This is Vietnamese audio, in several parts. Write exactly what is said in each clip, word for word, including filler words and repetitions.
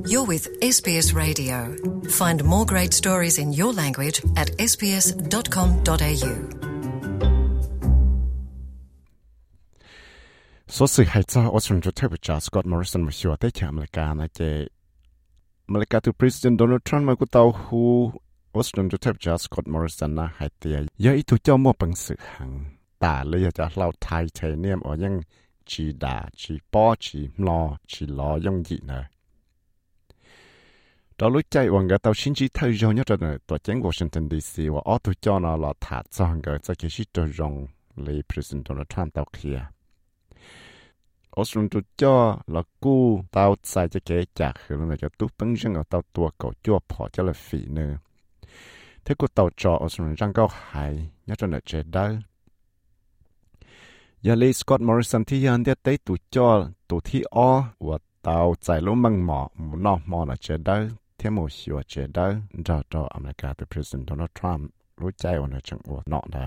You're with ét bê ét Radio. Find more great stories in your language at s b s dot com dot a u. Số sự hay cho Australia cho thấy cho Scott Morrison một số tới chạm lại cả là chế mà cả từ President Donald Trump mà cũng tàu hu Australia cho thấy cho Scott Morrison là hay tiền giờ ít cho một bằng sự hàng ta lấy cho lao thái thế niệm ở những chỉ đà chỉ bỏ chỉ lo chỉ lo dùng gì nữa đó lúc chạy vào cái tàu xin chỉ thay cho nhất là tòa chính Washington đê xê và ở tụi cho nó là thả cho cái cho cái sự cho rong lấy President Donald Trump tàu kia Australia tụi cho là cú tàu sai cho cái chạc hướng là cho tụi bưng răng ở tàu tua cầu chua bỏ cho là phỉ nữa thế cô tàu cho Australia răng cao hại nhất là chế đau giờ lấy Scott Morrison thì hiện tại tới tụi cho tụi thi o và tàu chạy lúc măng mỏ nó mỏ là chế đau thêm một số chế đau cho cho America từ President Donald Trump lúc chạy vào nó chẳng có nọ đó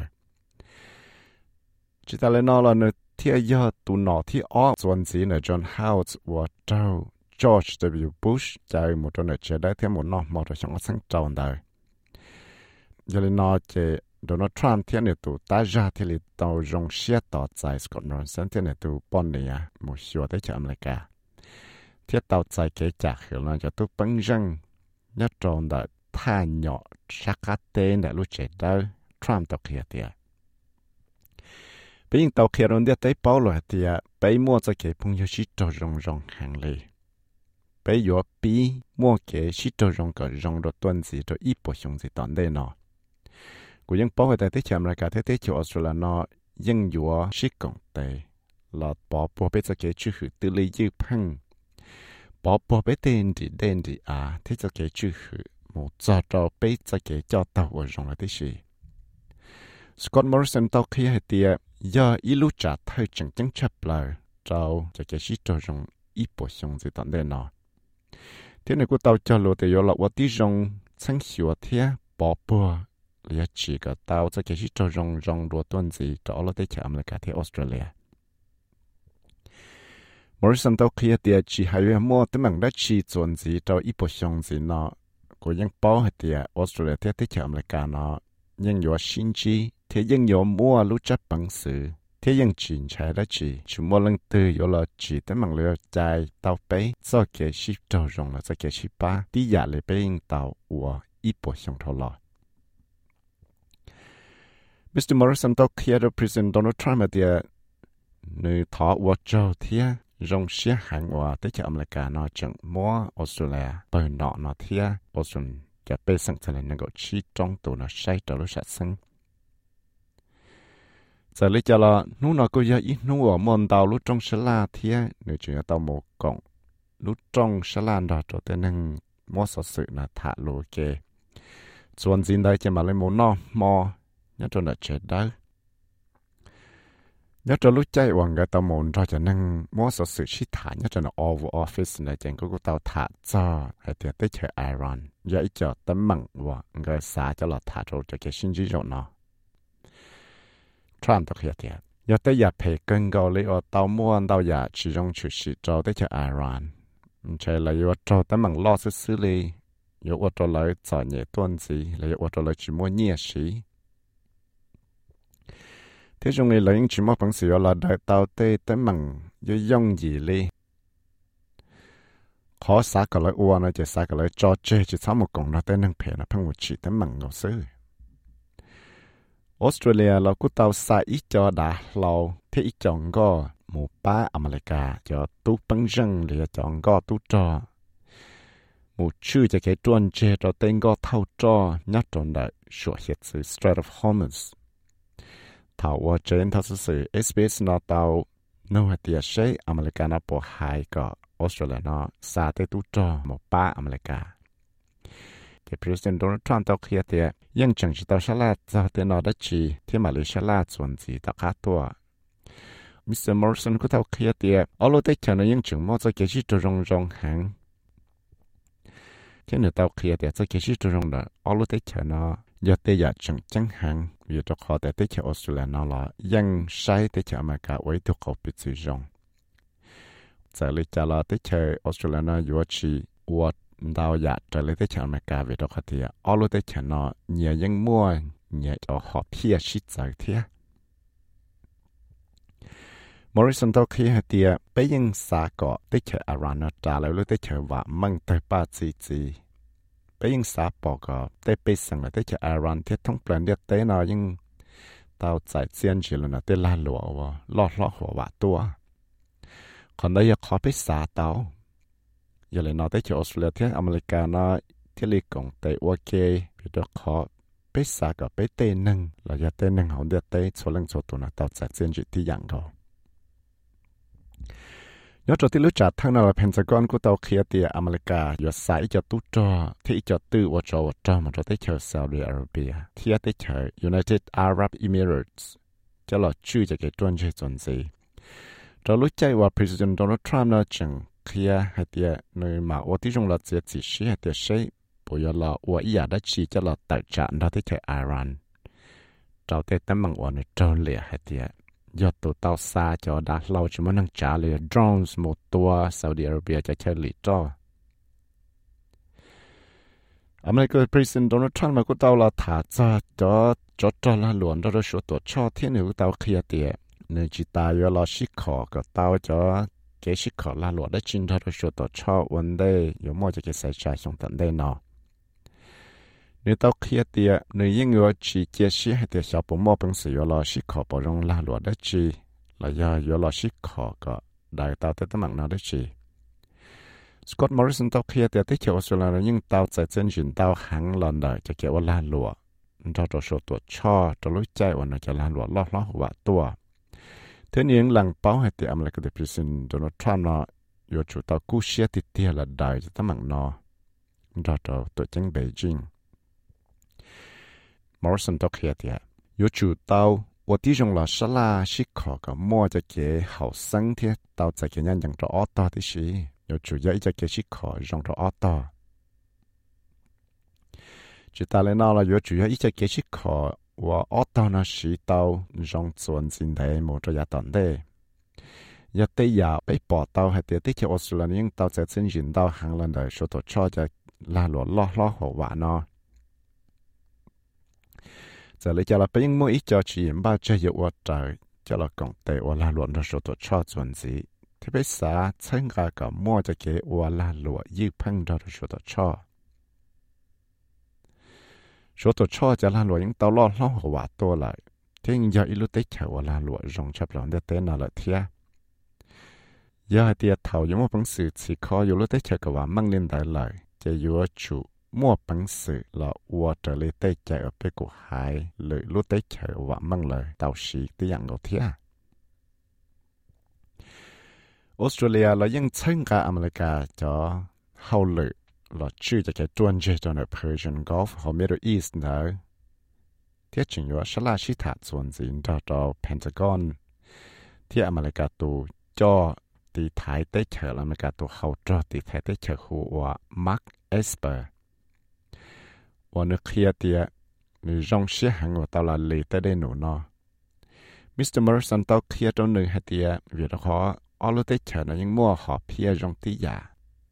chỉ ta lên nó là nơi thì giờ tụi nó thì ở chuẩn gì là John Howard và Joe George W. Bush chạy một trong những chế đau thêm một nọ mỏ rồi chẳng có sáng tròn đó giờ lên nó chế Donald Trump thì này tụi ta ra thì là tàu rong xe tàu chạy Scott Morrison thì này tụi bọn này à một số tới cho America thì tàu chạy cái chạc hướng là cho tụi băng răng nhất trong đó tha nhỏ sắc cá tên đã lúc chết đó Trump tàu kia thì bây giờ tàu kia rồi đi tới bao rồi thì bây mua cho cái phong yêu sĩ tàu rong rong hàng lì bây giờ bi mua cái sĩ tàu rong cái rong đồ tuần gì rồi ít bộ xong gì tận đây nọ của những bảo vệ tại thế chậm lại cả thế thế chỗ Australia nó những yếu sĩ cộng tệ là bỏ bỏ bây giờ cái chữ hữu tự lý dư phăng bỏ bỏ bây tên gì tên gì à thế cho cái chữ hữu một giờ cho bây giờ cái cho tàu ở trong là thế gì Scott Morrison tàu kia hay tiệt giờ ít lúc trả thời chẳng chẳng chấp lời trâu cho cái sĩ trâu trong ít bộ xong gì tận đây nọ thế này của tàu cho lúa thì là what đi trong sáng sủa thế bỏ bỏ liền chỉ có tàu cho cái sĩ trâu trong trong lúa tuần gì đó là tới chạm lại cả thế Australia Morrison tàu kia thì chỉ hay mua tấm bằng đất chỉ chuẩn gì cho ít bộ xong gì nọ của những bao hay thì Australia thế tới chạm lại cả nó nhưng có sinh chi thế nhưng có mua lúc chấp bằng sự thế nhưng chuyển trái đã chỉ chỉ mua lần từ có là chỉ tấm bằng lừa chạy tàu bé do cái ship trâu rồng là do cái ship ba đi giả lại bên tàu của ít bộ xong thâu lọ Mister Morrison tàu kia được President Donald Trump ở địa nơi thọ của châu thế rong xe hàng hòa tới cho America nó chẳng mua Australia bởi nọ nó thế Australiaจะไปสั่งทะเลนักก็ชี้จ้องตัวน่ะใช้ตัวรู้ชัดซึ่งจะเลยจะละนู้นก็ยังอีนู้นมันดาวรู้จ้องฉลาดเทียเนื้อจุดตัวหมกกงรู้จ้องฉลาดดาวตัวเต็งมอสสื่อน่ะถาโลเกส่วนจินได้จะมาเลยมอนอมอยัดตัวน่ะเจ็ดได้ยัดตัวรู้ใจวังกับตัวหมอนเราจะนั่งมอสสื่อชิฐานยัดตัวน่ะ Oval Office เนี่ยจังก็ก็ตัวถาจ้าไอเดียได้เจอไอรอนgiờ ít cho tấm mặn và người xã cho là thả trâu cho cái sinh trí rồi nó Trump thực hiện thiệt giờ tới giờ phải cân cầu lấy ở tàu mua tàu giờ chỉ dùng chủ sĩ trâu tới cho Iran chơi là giờ trâu tấm mặn lo xử xử lý giờ ở trâu lấy trả nhẹ tuần gì là giờ ở trâu lấy chỉ mua nhẹ sĩ thế trong này lấy chỉ mua bằng sự là đợi tàu tê tấm mặn giờ dùng gì đi khó xả cái loại uo nó chỉ xả cái loại cho chơi chỉ sáu một cọng nó tên năng phèn là phăng một chỉ tên mặn ngầu sư Australia là cú tàu xả ít cho đã lâu thế ít chọn go một ba America cho tú băng răng để chọn go tú cho một chữ cho cái tuần chơi cho tên go thâu cho nhát tròn đại sửa hiện sự Strait of Hormuz thảo qua trên thảo sự ét bê ét nó tàu nô hạt tiệt sẽ America nó bỏ hai cái Australia nó xa tới tú cho một ba America. Cái President Donald Trump tao kia thì nhưng chẳng chỉ tao sẽ là do tên nó đã chỉ thì mà lấy sẽ là chuẩn gì tao khá tua. Mister Morrison của tao kia thì ở lối tới chờ nó nhưng chẳng mua cho cái gì cho rong rong hàng. Thế nữa tao kia thì cho cái gì cho rong đó ở lối tới chờ nó giờ tới giờ chẳng chẳng hàng vì cho họ tới tới chờ Australia nó là nhưng sai tới chờ America với thuộc họ bị sử dụng. Giờ lấy trả lời tới chơi Australia nó yếu chỉ 我到呀这里的钱没干为着块的，all 路的钱呢，也因么也就好撇是走的。Morrison 到去係啲俾人撒個的佢阿蘭啊，炸了了的佢話掹對巴子子，俾人撒爆個的俾成了的佢阿蘭啲通plan啲啲呢應到在堅持了呢啲拉羅喎，落落河話多，可能要靠俾撒到，又嚟呢啲佢 Australia 啲 America 呢啲嚟講對 OK， 比較靠俾撒個俾啲能，來一啲能好啲啲錯能錯到呢到在堅持啲人個。nhớ cho tí lúc trả thằng nào là Pentagon của tàu kia thì America vừa sai cho tút cho thì cho tư và cho cho mà cho tới chờ Saudi Arabia thì tới chờ United Arab Emirates cho là chui cho cái chuyên chế chuẩn gì cho lúc chạy vào President Donald Trump nó chừng kia hay thì nơi mà ở tí trong là chỉ chỉ sĩ hay thì sĩ bây giờ là ở ý đã chỉ cho là tài sản đó tới chờ Iran cho tới tấm bằng ở nơi trâu lìa hay thì do tụi tao xa cho đã lâu chỉ muốn năng trả lời drones một tour Saudi Arabia cho chơi lì cho. America President Donald Trump mà của tao là thả ra cho cho cho là luận đó số tổ cho thiên hữu tao kia tiệt nên chỉ ta yo là xí khó cái tao cho cái xí khó là luận đó chính đó số tổ cho vấn đề có mua cho cái sai trái trong tận đây nọ. Nếu tao kia thì nếu những người chỉ chia sẻ thì sẽ bỏ mua bằng sự là sĩ khó bảo rong la lụa đất chi là do do là sĩ khó có đại tao tới tấm mạng nào đất chi. Scott Morrison tao kia thì tới chiều Australia là những tao tại trên chuyển tao hàng lần đời cho kiểu la lụa cho cho số tuổi cho cho lối chạy và nó cho la lụa lo lo và tua. Thế nhưng lần báo hay thì America the President Donald Trump nó do chủ tao cú xia thì tia là đời cho tấm mạng nó cho cho tuổi chính Beijing. Morrison 都可以的，有主刀，我弟兄老师啦，是考个摸着给好生的，到这个人用着耳朵的是，有主要一只给是考用着耳朵。知道了那了，有主要一只给是考，我耳朵呢是到用转进的，冇着也等的。一啲也被報道係啲啲嘅澳洲人到這真人到行人嚟說到錯就拉落落落好玩咯。giờ lấy cho là bên mỗi ít cho chỉ ba chơi hiệu quả trời cho là công ty hoặc là luận số tổ cho chuẩn gì thì bây giờ chân cả cả mua cho cái hoặc là luận như phân ra số tổ cho số tổ cho cho là luận những tàu lo lo hòa to lại thế nhưng giờ ít lúc tới chờ hoặc là luận rong chấp lòng để tới nào là thiệt giờ thì thầu những một bằng sự chỉ có ít lúc tới chờ cả và mang lên đại lại chỉ yếu chủ mua bằng sự là ua trở lại tới chạy ở bên của hải lợi lúc tới chạy và mang lời tàu sĩ tới dạng ngầu thiệt. Australia là những chân cả America cho hậu lợi là chưa cho cái chuyên chế cho nơi Persian Gulf hoặc Middle East nữa. Thiết chính là sẽ là sĩ thạc chuẩn dính cho cho Pentagon. Thiết America tù cho thì thái tới chạy là America tù hậu cho thì thái tới chạy khu và Mark Esper. 我呢kia tiệt người rong xe hàng của tao là lì tới đây nụ nó. Mister Morrison tao kia trong nơi hay tiệt vì đó họ ở lúc tới chờ nó những mua họ phía rong tí giả.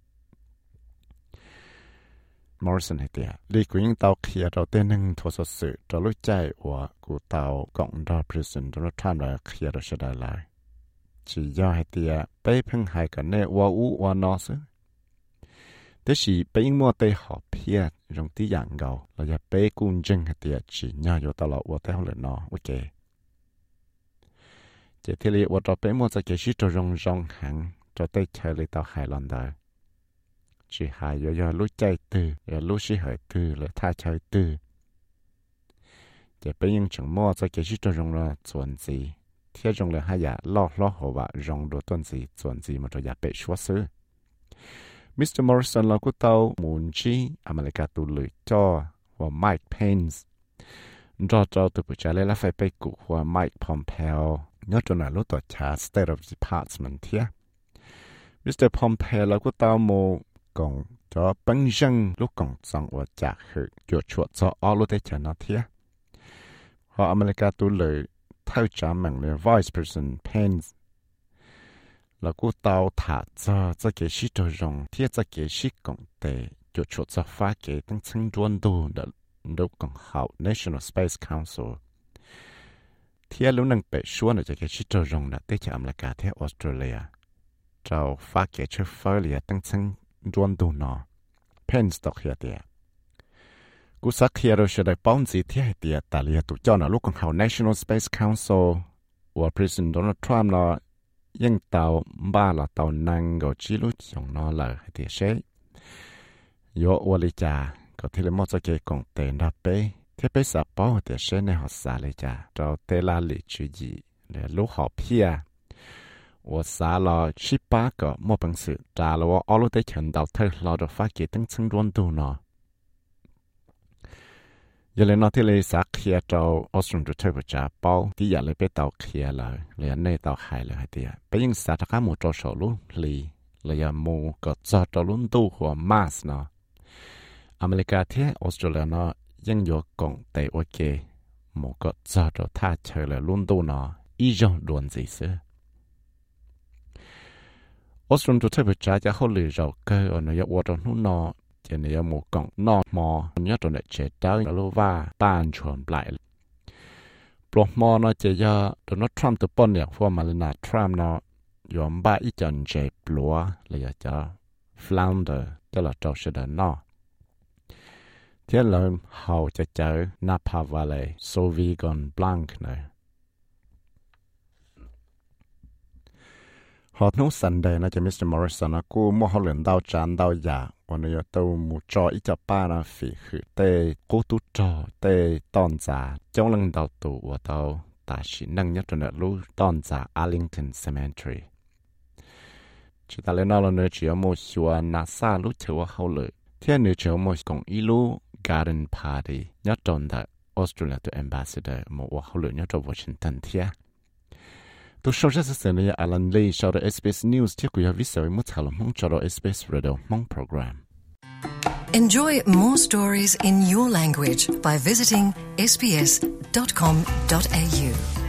Morrison hay tiệt lý của những tao kia đầu tiên nâng thua số sự cho lúc chạy của của tao cộng ra President Donald Trump là kia đó sẽ đại lại. Chỉ do hay tiệt bây phân hai cái này qua u qua nó chứ. Thế thì bây giờ mua tay họ phía trong tí dạng gạo là giờ bây cũng chân hạt tiệt chỉ nhau vô tao lọ vô tay họ lên nó ok. Chỉ thế li vô cho bây mua cho cái gì cho rong rong hàng cho tay chơi li tao hai lần đời. Chỉ hai vô vô lúc chạy từ, vô lúc sĩ hỏi từ là tha chơi từ. Chỉ bây giờ chẳng mua cho cái gì cho rong là chuẩn gì. Thế rong là hai giả lo lo họ và rong đồ tuần gì chuẩn gì mà cho giả bây xóa xứ. Mister Morrison là của tàu muốn chi America tụ lưỡi cho và Mike Pence. Cho cho tụi bữa trả lời là phải bị cụ của Mike Pompeo. Nhớ cho là lúc tổ chức State of Department thiệt. Mister Pompeo là của tàu mù cộng cho băng dân lúc cộng xong và trả hữu chuột chuột cho ở lúc đấy cho nó thiệt. Họ America tụ lưỡi theo trả mạng là Vice President Pence. là cú tàu thả cho cho cái sĩ trò rong thiết cho cái sĩ cộng tệ cho chuột cho phá cái tăng chân chuẩn đồ đã đâu còn hậu National Space Council thiết lúc năng bệ xuống là cho cái sĩ trò rong là tới cho America thiết Australia cho phá cái cho phá liền tăng chân chuẩn đồ nó Penstock hiện địa cú sắc hiện rồi sẽ được bao gì thiết hiện địa tại liền tụ cho nó lúc còn hậu National Space Council và President Donald Trump nó nhưng tàu ba là tàu năng gọi chỉ lúc dùng nó là thì sẽ có ô lý trả có thể là một cái công tiền đáp bê thế bê sẽ bảo thì sẽ này họ xả lý trả cho tê la lý chú gì để lúc họ pia và xả là chỉ ba cái một bằng sự trả là ở lúc đấy chân đầu thời là được phát cái tăng chân đoan tu nó giờ lên nó thì lấy xác kia cho Australia cho thuê trả bao thì giờ lấy bé tàu kia là lấy này tàu hai là hai tiền bây giờ xác tất cả một chỗ số luôn lì lấy một cái cho cho luôn tu của mass nó America thì Australia nó vẫn có công tệ ok một cái cho cho ta chơi là luôn tu nó ý trong đoàn gì sự Australia cho thuê trả cho họ lì rồi cái ở nơi ở trong nó cho nên một con nọ mò nhớ trong này chế tới là và tan chuẩn lại bộ mò nó chỉ cho tụi nó Trump từ bên này qua mà là Trump nó dùng ba ít chân chế lúa là cho flounder cho là trâu sẽ đỡ nó thế là hậu cho chơi Napa Valley Sauvignon Blanc này họ nói Sunday nó cho mít tơ Morrison nó cũng mua họ lần đầu chán đầu giả và nó tàu mua cho ít cho ba nó phỉ khử tê cố tu cho tê tòn giả trong lần đầu tụ và tàu ta chỉ năng nhất trong đợt lũ tòn giả Arlington Cemetery chỉ ta lên nó là nơi chỉ ở một chùa NASA lúc chờ hậu lợi thế nơi chỉ ở một công ý lũ Garden Party nhất trong đợt Australia to Ambassador một hậu lợi nhất trong Washington thế tôi sau rất sẽ là Alan Lee sau đó ét bê ét News tiếp quý vị sẽ một thảo luận cho đó ét bê ét Radio mong program. Enjoy more stories in your language by visiting s b s dot com dot a u.